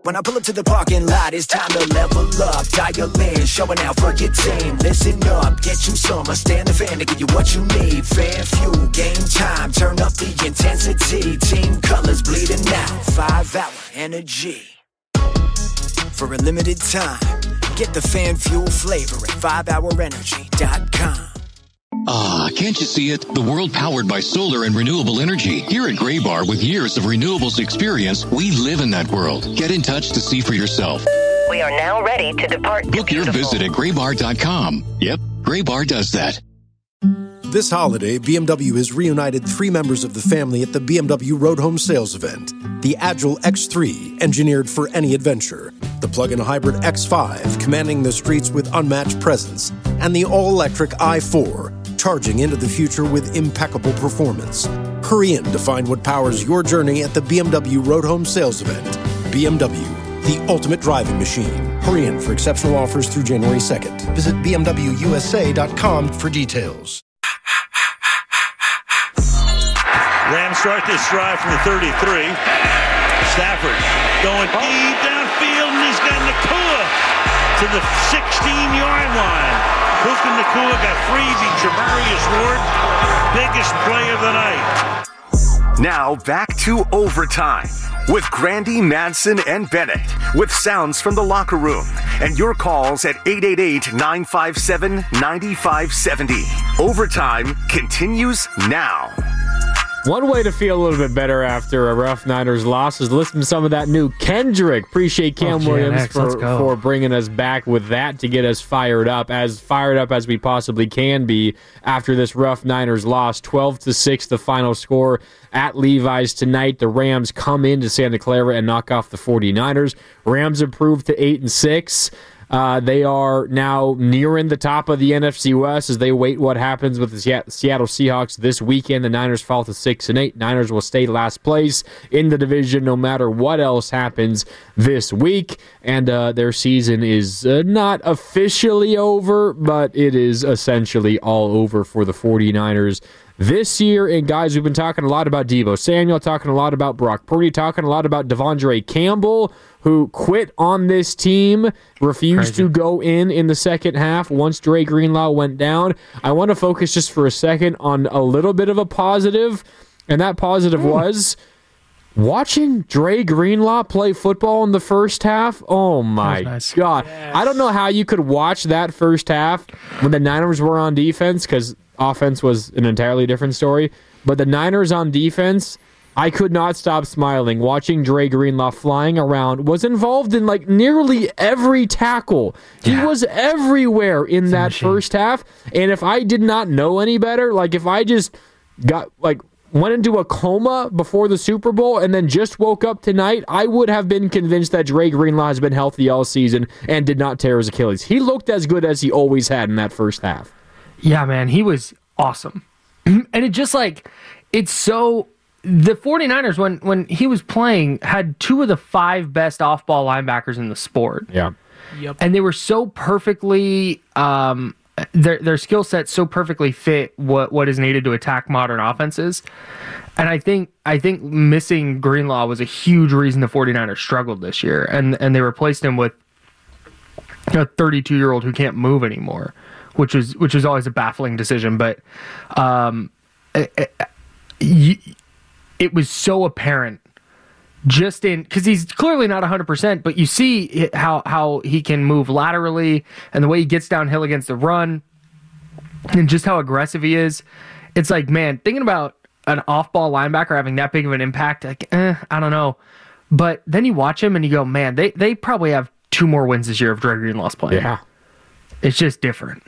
When I pull up to the parking lot, it's time to level up. Dial in, showing out for your team. Listen up, get you some. Stand the fan to give you what you need. Fan fuel, game time, turn up the intensity. Team colors bleeding out, 5-hour energy. For a limited time, get the fan fuel flavor at 5hourenergy.com. Ah, can't you see it? The world powered by solar and renewable energy. Here at Graybar, with years of renewables experience, we live in that world. Get in touch to see for yourself. We are now ready to depart. Book your visit at graybar.com. Yep, Graybar does that. This holiday, BMW has reunited 3 members of the family at the BMW Road Home Sales event. The Agile X3, engineered for any adventure. The plug-in hybrid X5, commanding the streets with unmatched presence. And the all-electric i4, charging into the future with impeccable performance. Hurry in to find what powers your journey at the BMW Road Home Sales event. BMW, the ultimate driving machine. Hurry in for exceptional offers through January 2nd. Visit bmwusa.com for details. Rams start this drive from the 33. Stafford going deep downfield, and he's got Nacua to the 16-yard line. Puka Nacua got freebie. Jamarius Ward, biggest play of the night. Now back to overtime with Grandy, Madsen, and Bennett, with sounds from the locker room and your calls at 888-957-9570. Overtime continues now. One way to feel a little bit better after a rough Niners loss is listen to some of that new Kendrick. Appreciate Cam Williams for bringing us back with that to get us fired up as we possibly can be after this rough Niners loss. 12-6 the final score at Levi's tonight. The Rams come into Santa Clara and knock off the 49ers. Rams improved to 8-6. They are now nearing the top of the NFC West as they wait what happens with the Seattle Seahawks this weekend. The Niners fall to 6-8. Niners will stay last place in the division no matter what else happens this week. And their season is not officially over, but it is essentially all over for the 49ers this year. And guys, we've been talking a lot about Deebo Samuel, talking a lot about Brock Purdy, talking a lot about Devondre Campbell, who quit on this team, refused to go in the second half once Dre Greenlaw went down. I want to focus just for a second on a little bit of a positive, and that positive was watching Dre Greenlaw play football in the first half. Oh my God. Yes. I don't know how you could watch that first half when the Niners were on defense, because offense was an entirely different story, but the Niners on defense, I could not stop smiling watching Dre Greenlaw flying around, was involved in like nearly every tackle. He was everywhere in that first half. And if I did not know any better, like if I just went into a coma before the Super Bowl and then just woke up tonight, I would have been convinced that Dre Greenlaw has been healthy all season and did not tear his Achilles. He looked as good as he always had in that first half. Yeah, man, he was awesome. And it just it's so... The 49ers, when he was playing, had 2 of the 5 best off-ball linebackers in the sport. Yeah. Yep. And they were so perfectly... their skill set so perfectly fit what is needed to attack modern offenses. And I think missing Greenlaw was a huge reason the 49ers struggled this year. And they replaced him with a 32-year-old who can't move anymore, which is always a baffling decision. But it was so apparent just because he's clearly not 100%, but you see how he can move laterally and the way he gets downhill against the run and just how aggressive he is. It's like, man, thinking about an off-ball linebacker having that big of an impact, I don't know. But then you watch him and you go, man, they probably have 2 more wins this year if Dre Greenlaw's playing. Yeah. It's just different.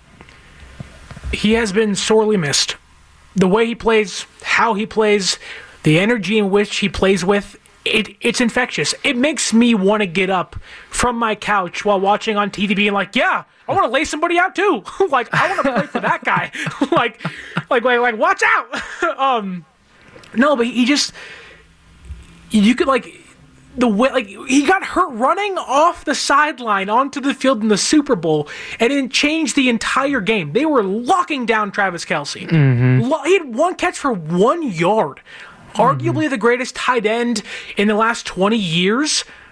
He has been sorely missed. The way he plays, how he plays, the energy in which he plays with, it's infectious. It makes me want to get up from my couch while watching on TV being like, yeah, I want to lay somebody out too. I want to play for that guy. like, watch out. No, but he just, you could the way he got hurt running off the sideline onto the field in the Super Bowl, and it changed the entire game. They were locking down Travis Kelce. Mm-hmm. He had 1 catch for 1 yard. Arguably the greatest tight end in the last 20 years.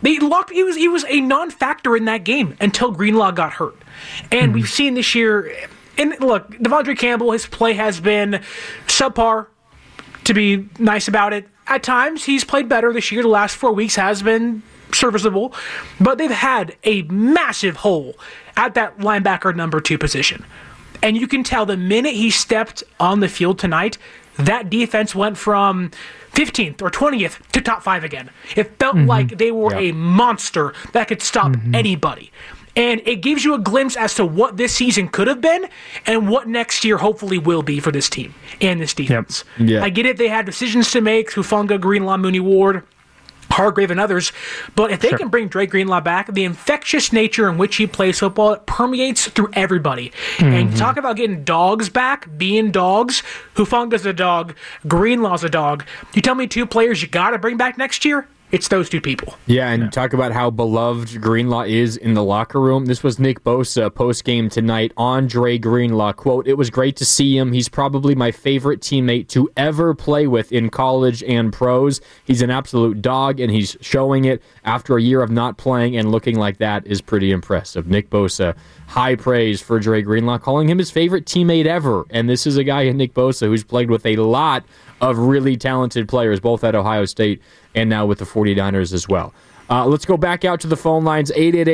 He was a non-factor in that game until Greenlaw got hurt. And we've seen this year, and look, Devondre Campbell, his play has been subpar, to be nice about it. At times, he's played better this year. The last 4 weeks has been serviceable. But they've had a massive hole at that linebacker number 2 position. And you can tell the minute he stepped on the field tonight, that defense went from 15th or 20th to top 5 again. It felt like they were a monster that could stop anybody. And it gives you a glimpse as to what this season could have been and what next year hopefully will be for this team and this defense. I get it. They had decisions to make. Hufanga, Greenlaw, Mooney Ward, Hargrave, and others. But if they can bring Dre Greenlaw back, the infectious nature in which he plays football, it permeates through everybody. And talk about getting dogs back, being dogs. Hufanga's a dog. Greenlaw's a dog. You tell me 2 players you got to bring back next year? It's those 2 people. Yeah, and talk about how beloved Greenlaw is in the locker room. This was Nick Bosa post-game tonight on Dre Greenlaw. Quote, "It was great to see him. He's probably my favorite teammate to ever play with in college and pros. He's an absolute dog, and he's showing it after a year of not playing, and looking like that is pretty impressive." Nick Bosa, high praise for Dre Greenlaw, calling him his favorite teammate ever. And this is a guy in Nick Bosa who's played with a lot of really talented players, both at Ohio State and now with the 49ers as well. Let's go back out to the phone lines,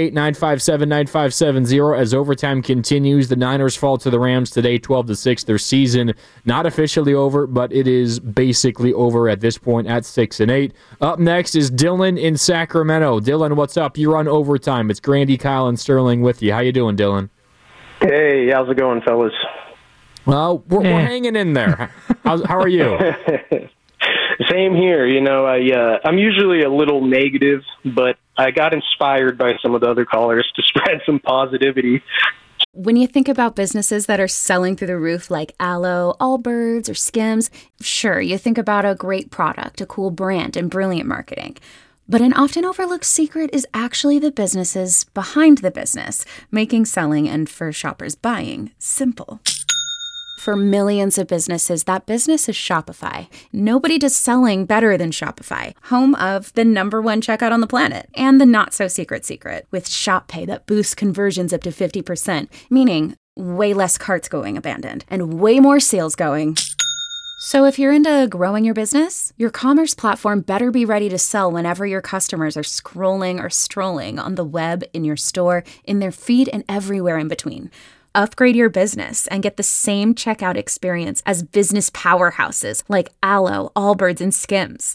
888-957-9570. As overtime continues, the Niners fall to the Rams today, 12-6. Their season not officially over, but it is basically over at this point at 6-8. Up next is Dylan in Sacramento. Dylan, what's up? You're on overtime. It's Grandy, Kyle, and Sterling with you. How you doing, Dylan? Hey, how's it going, fellas? Well, we're hanging in there. How are you? Same here. You know, I'm usually a little negative, but I got inspired by some of the other callers to spread some positivity. When you think about businesses that are selling through the roof like Aloe, Allbirds, or Skims, sure, you think about a great product, a cool brand, and brilliant marketing. But an often overlooked secret is actually the businesses behind the business, making selling and for shoppers buying simple. For millions of businesses, that business is Shopify. Nobody does selling better than Shopify, home of the #1 checkout on the planet, and the not-so-secret secret, with Shop Pay that boosts conversions up to 50%, meaning way less carts going abandoned, and way more sales going. So if you're into growing your business, your commerce platform better be ready to sell whenever your customers are scrolling or strolling on the web, in your store, in their feed, and everywhere in between. Upgrade your business and get the same checkout experience as business powerhouses like Aloe, Allbirds, and Skims.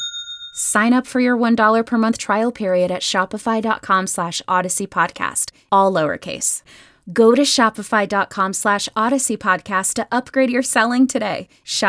Sign up for your $1 per month trial period at shopify.com/Odyssey Podcast, all lowercase. Go to shopify.com/Odyssey Podcast to upgrade your selling today.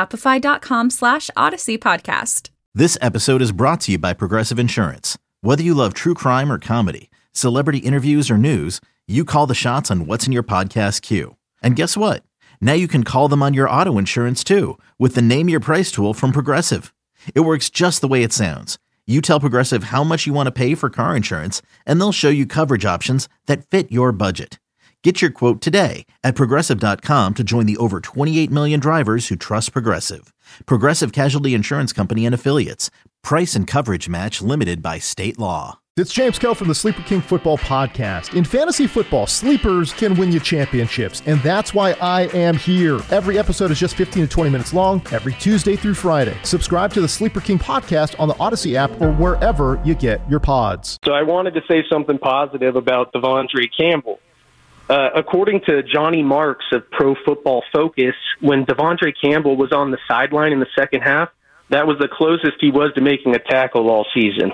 Shopify.com/Odyssey Podcast. This episode is brought to you by Progressive Insurance. Whether you love true crime or comedy, celebrity interviews or news, you call the shots on what's in your podcast queue. And guess what? Now you can call them on your auto insurance too with the Name Your Price tool from Progressive. It works just the way it sounds. You tell Progressive how much you want to pay for car insurance, and they'll show you coverage options that fit your budget. Get your quote today at Progressive.com to join the over 28 million drivers who trust Progressive. Progressive Casualty Insurance Company and Affiliates. Price and coverage match limited by state law. It's James Koh from the Sleeper King Football Podcast. In fantasy football, sleepers can win you championships, and that's why I am here. Every episode is just 15 to 20 minutes long, every Tuesday through Friday. Subscribe to the Sleeper King Podcast on the Odyssey app or wherever you get your pods. So I wanted to say something positive about Devondre Campbell. According to Johnny Marks of Pro Football Focus, when Devondre Campbell was on the sideline in the second half, that was the closest he was to making a tackle all season.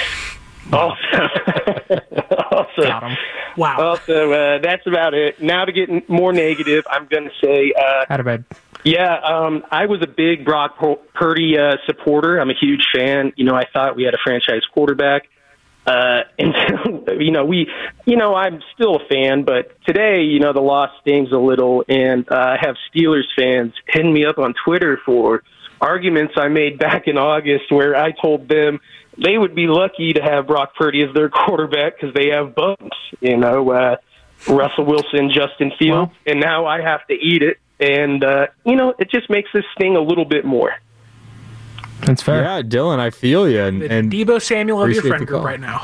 Also, that's about it. Now to get more negative, I'm going to say, I was a big Brock Purdy supporter. I'm a huge fan. You know, I thought we had a franchise quarterback. And I'm still a fan, but today, the loss stings a little, and I have Steelers fans hitting me up on Twitter for arguments I made back in August where I told them they would be lucky to have Brock Purdy as their quarterback because they have bums, Russell Wilson, Justin Fields, and now I have to eat it. And, it just makes this sting a little bit more. That's fair. Yeah, Dylan, I feel you. And Deebo Samuel of your friend group right now.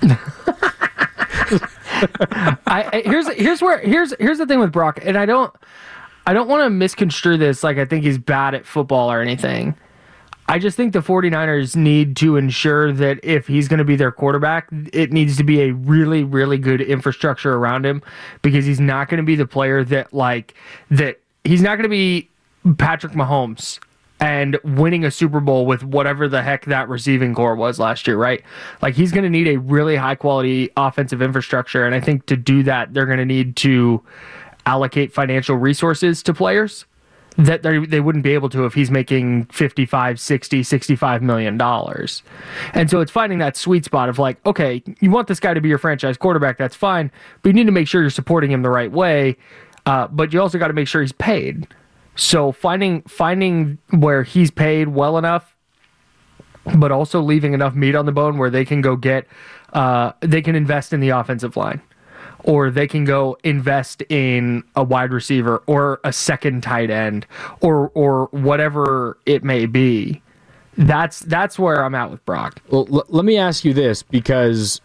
Here's the thing with Brock, and I don't want to misconstrue this like I think he's bad at football or anything. I just think the 49ers need to ensure that if he's going to be their quarterback, it needs to be a really, really good infrastructure around him, because he's not going to be the player that he's not going to be Patrick Mahomes and winning a Super Bowl with whatever the heck that receiving core was last year, right? Like, he's going to need a really high-quality offensive infrastructure, and I think to do that, they're going to need to allocate financial resources to players that they wouldn't be able to if he's making $55, $60, $65 million. And so it's finding that sweet spot of like, okay, you want this guy to be your franchise quarterback, that's fine, but you need to make sure you're supporting him the right way, but you also got to make sure he's paid. So finding where he's paid well enough, but also leaving enough meat on the bone where they can go they can invest in the offensive line, or they can go invest in a wide receiver or a second tight end or whatever it may be. That's where I'm at with Brock. Well, let me ask you this, because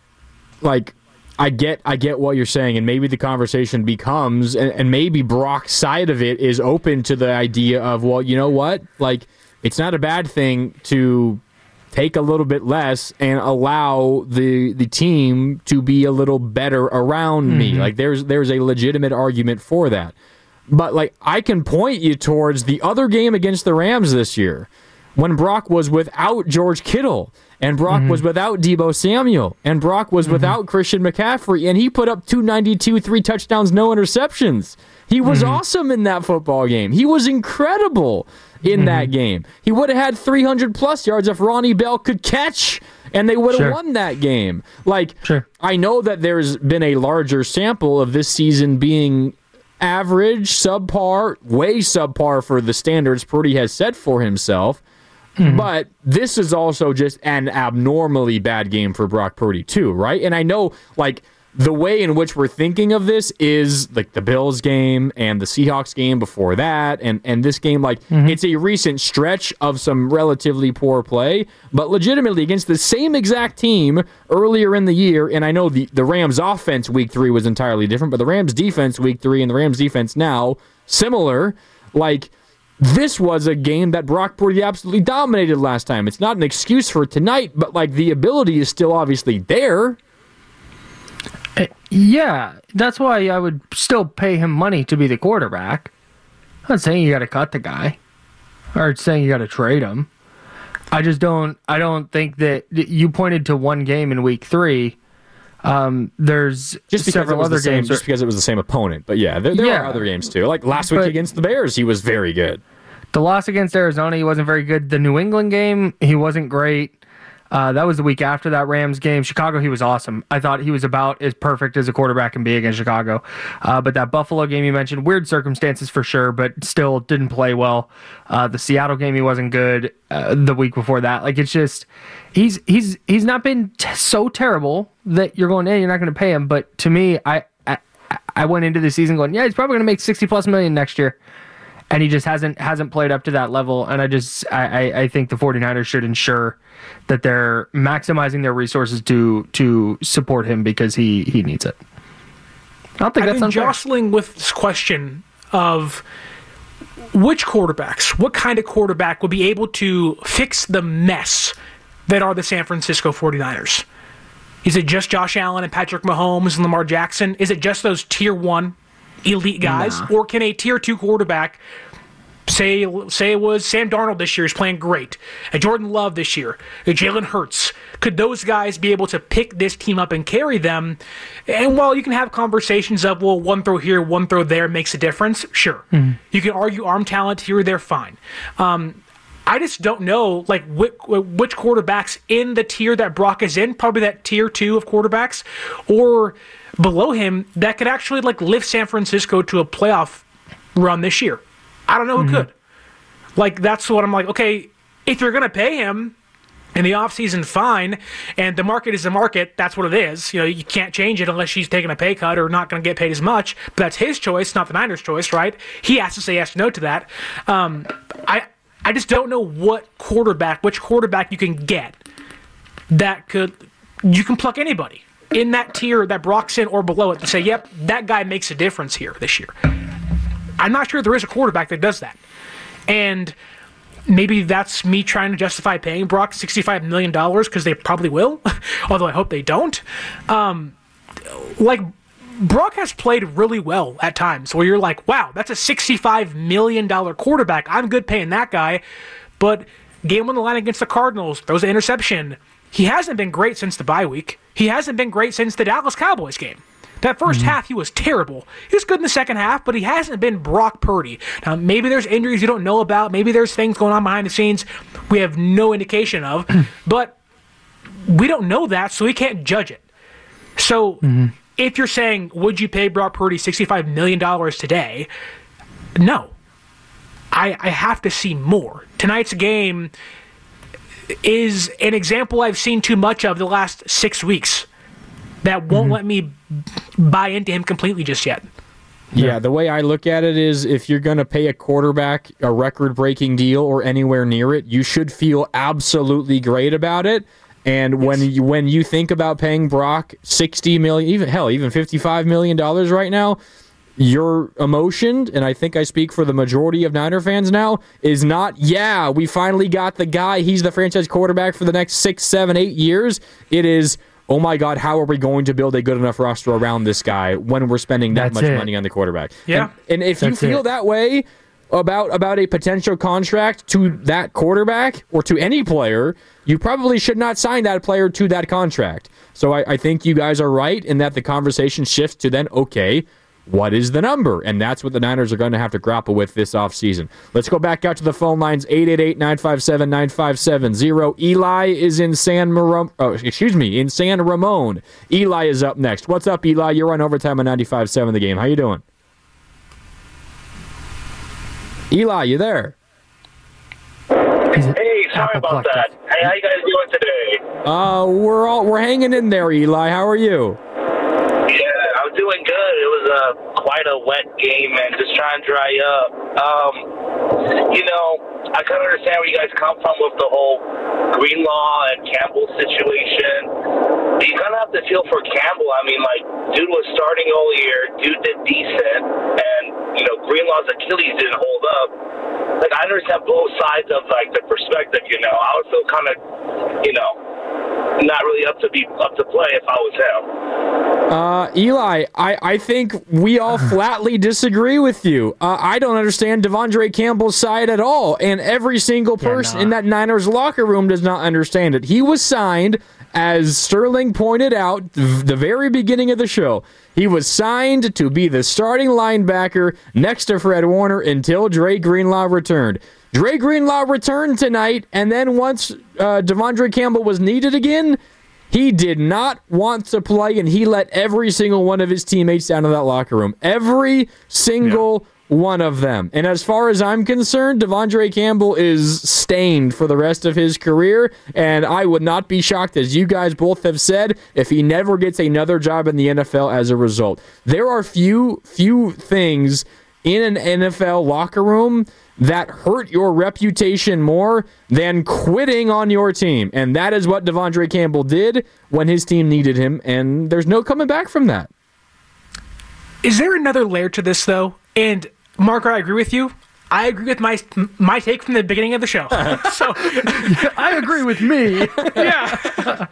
I get what you're saying, and maybe the conversation becomes, and maybe Brock's side of it is open to the idea of, well, you know what? Like, it's not a bad thing to take a little bit less and allow the team to be a little better around me. Like, there's a legitimate argument for that. But, like, I can point you towards the other game against the Rams this year, when Brock was without George Kittle, and Brock was without Deebo Samuel, and Brock was without Christian McCaffrey, and he put up 292, 3 touchdowns, no interceptions. He was awesome in that football game. He was incredible in that game. He would have had 300-plus yards if Ronnie Bell could catch, and they would have won that game. Like, I know that there's been a larger sample of this season being average, subpar, way subpar for the standards Purdy has set for himself. But this is also just an abnormally bad game for Brock Purdy too, right? And I know, like, the way in which we're thinking of this is like the Bills game and the Seahawks game before that, and this game, like, it's a recent stretch of some relatively poor play, but legitimately against the same exact team earlier in the year. And I know the Rams offense week 3 was entirely different, but the Rams defense week 3 and the Rams defense now, similar. Like, this was a game that Brock Purdy absolutely dominated last time. It's not an excuse for tonight, but, like, the ability is still obviously there. Yeah, that's why I would still pay him money to be the quarterback. I'm not saying you got to cut the guy or saying you got to trade him. I don't think that you pointed to one game in week 3. There's just several other games. Just because it was the same opponent. But yeah, there are other games too. Like last week against the Bears, he was very good. The loss against Arizona, he wasn't very good. The New England game, he wasn't great. That was the week after that Rams game. Chicago, he was awesome. I thought he was about as perfect as a quarterback can be against Chicago. But that Buffalo game you mentioned, weird circumstances for sure, but still didn't play well. The Seattle game, he wasn't good. The week before that, like, it's just he's not been so terrible that you're going, hey, you're not going to pay him. But to me, I went into the season going, yeah, he's probably going to make $60+ million next year. And he just hasn't played up to that level. And I think the 49ers should ensure that they're maximizing their resources to support him, because he needs it. I don't think that's unfair. I've been jostling with this question of which quarterbacks, what kind of quarterback would be able to fix the mess that are the San Francisco 49ers? Is it just Josh Allen and Patrick Mahomes and Lamar Jackson? Is it just those tier 1 elite guys? Or can a tier 2 quarterback, say it was Sam Darnold this year, is playing great, and Jordan Love this year, and Jalen Hurts, could those guys be able to pick this team up and carry them? And while you can have conversations of, well, one throw here, one throw there makes a difference, sure. You can argue arm talent here or there, fine. I just don't know, like, which quarterbacks in the tier that Brock is in, probably that tier 2 of quarterbacks, or below him, that could actually, like, lift San Francisco to a playoff run this year. I don't know who could. Like, that's what I'm like, okay, if you're going to pay him in the offseason, fine, and the market is the market, that's what it is. You know, you can't change it unless she's taking a pay cut or not going to get paid as much, but that's his choice, not the Niners' choice, right? He has to say yes or no to that. I just don't know which quarterback you can get you can pluck anybody in that tier that Brock's in or below it to say, yep, that guy makes a difference here this year. I'm not sure there is a quarterback that does that. And maybe that's me trying to justify paying Brock $65 million because they probably will, although I hope they don't. Brock has played really well at times where you're like, wow, that's a $65 million quarterback. I'm good paying that guy. But game on the line against the Cardinals, throws an interception. He hasn't been great since the bye week. He hasn't been great since the Dallas Cowboys game. That first half, he was terrible. He was good in the second half, but he hasn't been Brock Purdy. Now, maybe there's injuries you don't know about. Maybe there's things going on behind the scenes we have no indication of. But we don't know that, so we can't judge it. So if you're saying, would you pay Brock Purdy $65 million today? No. I have to see more. Tonight's game is an example I've seen too much of the last 6 weeks that won't let me buy into him completely just yet. Yeah, the way I look at it is if you're going to pay a quarterback a record-breaking deal or anywhere near it, you should feel absolutely great about it. And when you think about paying Brock $60 million, even $55 million right now, your emotion, and I think I speak for the majority of Niner fans now, is not, yeah, we finally got the guy, he's the franchise quarterback for the next 6, 7, 8 years. It is, oh my God, how are we going to build a good enough roster around this guy when we're spending that much money on the quarterback? Yeah. And if you feel that way about a potential contract to that quarterback or to any player, you probably should not sign that player to that contract. So I think you guys are right in that the conversation shifts to then, okay, what is the number? And that's what the Niners are going to have to grapple with this offseason. Let's go back out to the phone lines, 888-957-9570. Eli is in San Ramon. Eli is up next. What's up, Eli? You're on Overtime on 95.7 The Game. How you doing? Eli, you there? Hey, sorry about that. Hey, how you guys doing today? We're hanging in there, Eli. How are you? Yeah, I'm doing good. It was quite a wet game, man. Just trying to dry up. I kind of understand where you guys come from with the whole Greenlaw and Campbell situation. You kind of have to feel for Campbell. I mean, dude was starting all year. Dude did decent. And, Greenlaw's Achilles didn't hold up. I understand both sides of, the perspective, I would feel kind of, not really up to play if I was him. Eli, I think we all flatly disagree with you. I don't understand Devondre Campbell's side at all, and every single person in that Niners locker room does not understand it. He was signed, as Sterling pointed out, the very beginning of the show, he was signed to be the starting linebacker next to Fred Warner until Dre Greenlaw returned. Dre Greenlaw returned tonight, and then once Devondre Campbell was needed again, he did not want to play, and he let every single one of his teammates down to that locker room. Every single one of them. And as far as I'm concerned, Devondre Campbell is stained for the rest of his career, and I would not be shocked, as you guys both have said, if he never gets another job in the NFL as a result. There are few things in an NFL locker room that hurt your reputation more than quitting on your team. And that is what Devondre Campbell did when his team needed him, and there's no coming back from that. Is there another layer to this, though? And, Mark, I agree with you. I agree with my take from the beginning of the show. So I agree with me. Yeah.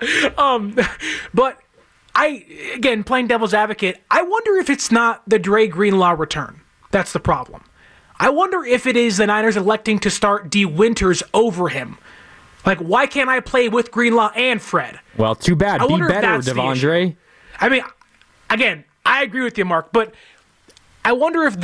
But again, playing devil's advocate, I wonder if it's not the Dre Greenlaw return that's the problem. I wonder if it is the Niners electing to start D. Winters over him. Why can't I play with Greenlaw and Fred? Well, too bad. Be better, Devondre. I mean, again, I agree with you, Mark, but I wonder if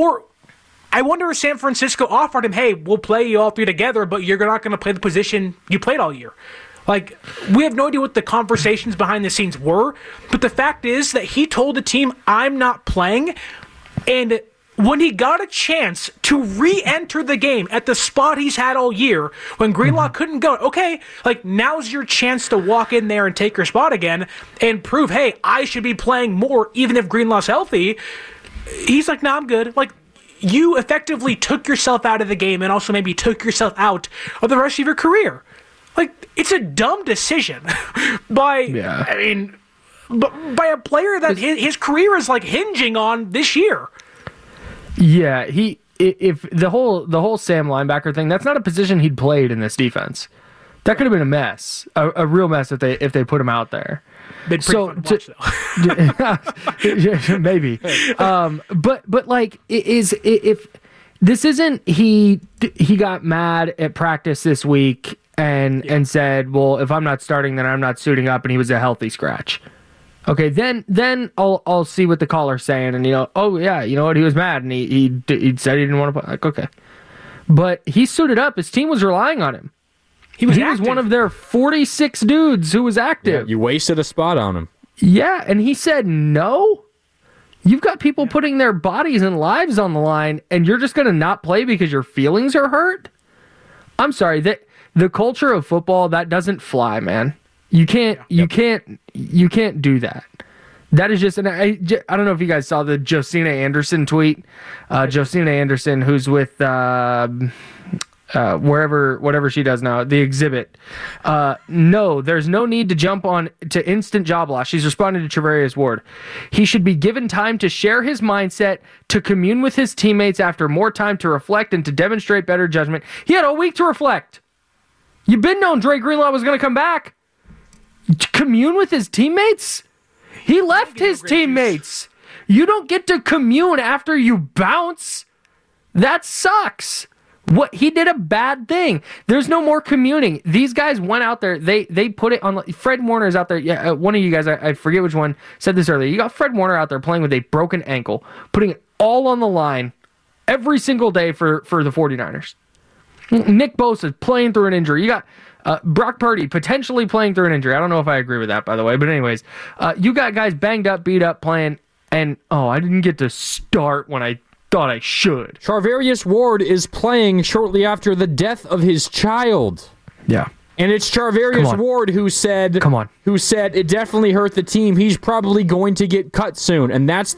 I wonder if San Francisco offered him, hey, we'll play you all three together, but you're not going to play the position you played all year. We have no idea what the conversations behind the scenes were, but the fact is that he told the team, I'm not playing, and when he got a chance to re-enter the game at the spot he's had all year, when Greenlaw couldn't go, okay, now's your chance to walk in there and take your spot again and prove, hey, I should be playing more even if Greenlaw's healthy. He's like, no, I'm good. you effectively took yourself out of the game and also maybe took yourself out of the rest of your career. Like, it's a dumb decision by a player that his career is like hinging on this year. Yeah, if the whole Sam linebacker thing, that's not a position he'd played in this defense. That could have been a mess, a real mess if they put him out there. Been pretty fun to watch, though. Maybe, but like, if this isn't he got mad at practice this week and said, well, if I'm not starting, then I'm not suiting up, and he was a healthy scratch. Okay, then I'll see what the caller's saying, and oh yeah, you know what, he was mad and he said he didn't want to play. Like, okay, but he suited up. His team was relying on him. He was one of their 46 dudes who was active. Yeah, you wasted a spot on him. Yeah, and he said no. You've got people putting their bodies and lives on the line, and you're just going to not play because your feelings are hurt? I'm sorry, that the culture of football, that doesn't fly, man. You can't do that. That is just, and I don't know if you guys saw the Josina Anderson tweet. Josina Anderson, who's with whatever she does now, The Exhibit. No, there's no need to jump on to instant job loss. She's responding to Charvarius Ward. He should be given time to share his mindset, to commune with his teammates after more time to reflect and to demonstrate better judgment. He had a week to reflect. You've been known Dre Greenlaw was going to come back. Commune with his teammates? He left his teammates. You don't get to commune after you bounce. That sucks. What, he did a bad thing. There's no more communing. These guys went out there. They put it on. Fred Warner's out there. Yeah, one of you guys, I forget which one, said this earlier. You got Fred Warner out there playing with a broken ankle, putting it all on the line every single day for the 49ers. Nick Bosa playing through an injury. You got Brock Purdy potentially playing through an injury. I don't know if I agree with that, by the way. But anyways, you got guys banged up, beat up, playing, and I didn't get to start when I thought I should. Charvarius Ward is playing shortly after the death of his child. Yeah. And it's Charvarius Ward who said it definitely hurt the team. He's probably going to get cut soon. And that's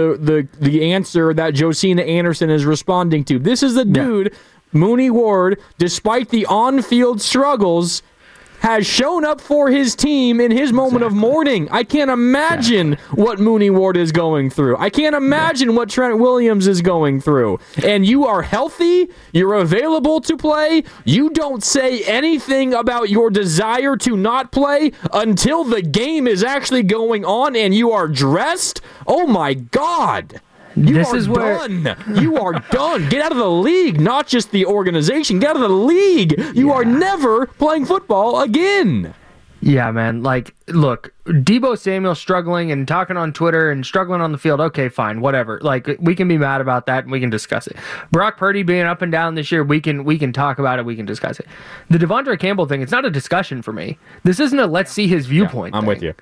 the answer that Josina Anderson is responding to. This is the dude, Mooney Ward, despite the on-field struggles, has shown up for his team in his moment of mourning. I can't imagine what Mooney Ward is going through. I can't imagine what Trent Williams is going through. And you are healthy. You're available to play. You don't say anything about your desire to not play until the game is actually going on and you are dressed. Oh, my God. You are done. You are done. Get out of the league, not just the organization. Get out of the league. You are never playing football again. Yeah, man. Like, look, Deebo Samuel struggling and talking on Twitter and struggling on the field. Okay, fine, whatever. Like, we can be mad about that and we can discuss it. Brock Purdy being up and down this year, we can talk about it. We can discuss it. The Devondre Campbell thing, it's not a discussion for me. This isn't a let's see his viewpoint. I'm with you.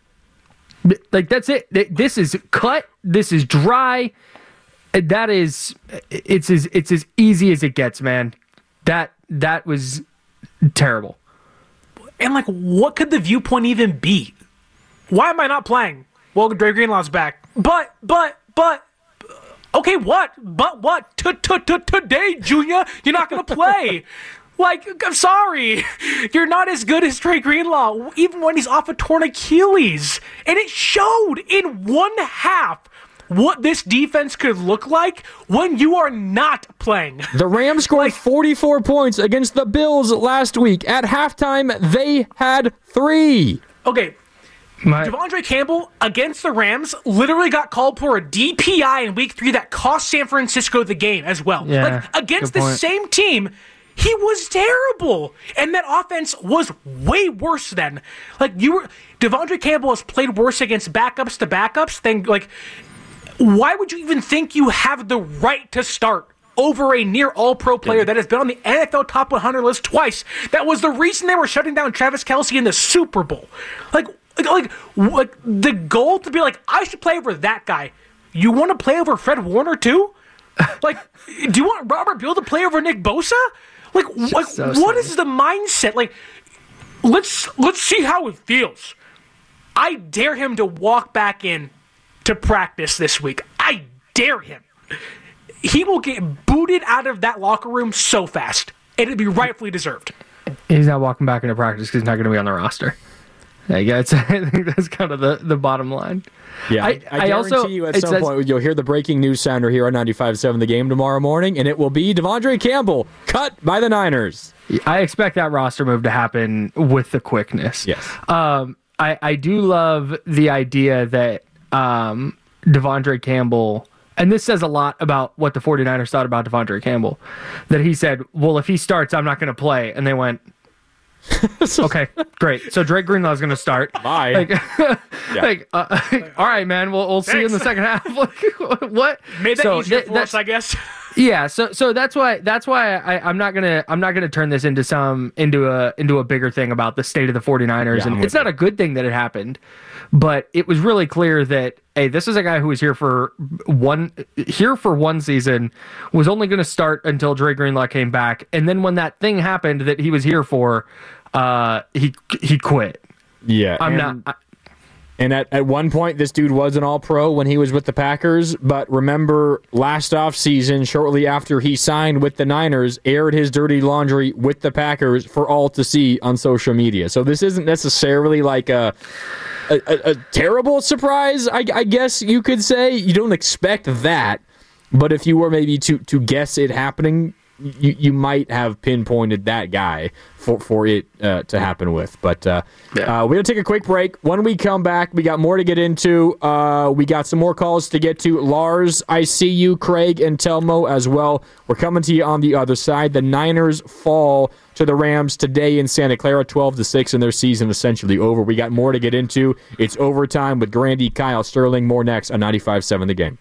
Like, that's it. This is cut. This is dry. That is, it's as easy as it gets, man. That was terrible. And like, what could the viewpoint even be? Why am I not playing? Well, Dre Greenlaw's back. But, okay, what? But what? Today, Junior, you're not gonna play. Like, I'm sorry. You're not as good as Dre Greenlaw, even when he's off a torn Achilles. And it showed in one half what this defense could look like when you are not playing. The Rams scored 44 points against the Bills last week. At halftime, they had 3. Okay. Devondre Campbell against the Rams literally got called for a DPI in week 3 that cost San Francisco the game as well. Yeah, like, against the same team, he was terrible. And that offense was way worse then. Like, Devondre Campbell has played worse against backups to backups than, like, why would you even think you have the right to start over a near all-pro player that has been on the NFL Top 100 list twice? That was the reason they were shutting down Travis Kelce in the Super Bowl. Like the goal to be like, I should play over that guy. You want to play over Fred Warner too? Like, do you want Robert Beal to play over Nick Bosa? Like what is the mindset? Like, let's see how it feels. I dare him to walk back in to practice this week. I dare him. he will get booted out of that locker room so fast. It'd be rightfully deserved. He's not walking back into practice because he's not going to be on the roster. I think that's kind of the bottom line. Yeah, I guarantee also, you at some point you'll hear the breaking news sounder here on 95.7 The Game tomorrow morning, and it will be Devondre Campbell cut by the Niners. I expect that roster move to happen with the quickness. Yes. I do love the idea that Devondre Campbell, and this says a lot about what the 49ers thought about Devondre Campbell, that he said, well, if he starts, I'm not going to play. And they went, okay, great. So Drake Greenlaw is going to start. Bye. All right, man. We'll see you in the second half. What? Made that easier for us, I guess. Yeah. So that's why I'm not gonna turn this into a bigger thing about the state of the 49ers. Yeah, and it's not a good thing that it happened, but it was really clear that, hey, this is a guy who was here for one season, was only going to start until Drake Greenlaw came back, and then when that thing happened that he was here for, he quit. Yeah, And at one point, this dude was an All-Pro when he was with the Packers, but remember last offseason, shortly after he signed with the Niners, aired his dirty laundry with the Packers for all to see on social media. So this isn't necessarily like a terrible surprise, I guess you could say. You don't expect that, but if you were maybe to guess it happening, you might have pinpointed that guy for it to happen with. But we're going to take a quick break. When we come back, we got more to get into. We got some more calls to get to. Lars, I see you, Craig, and Telmo as well. We're coming to you on the other side. The Niners fall to the Rams today in Santa Clara, 12-6, and their season essentially over. We got more to get into. It's overtime with Grandy, Kyle, Sterling. More next on 95.7 The Game.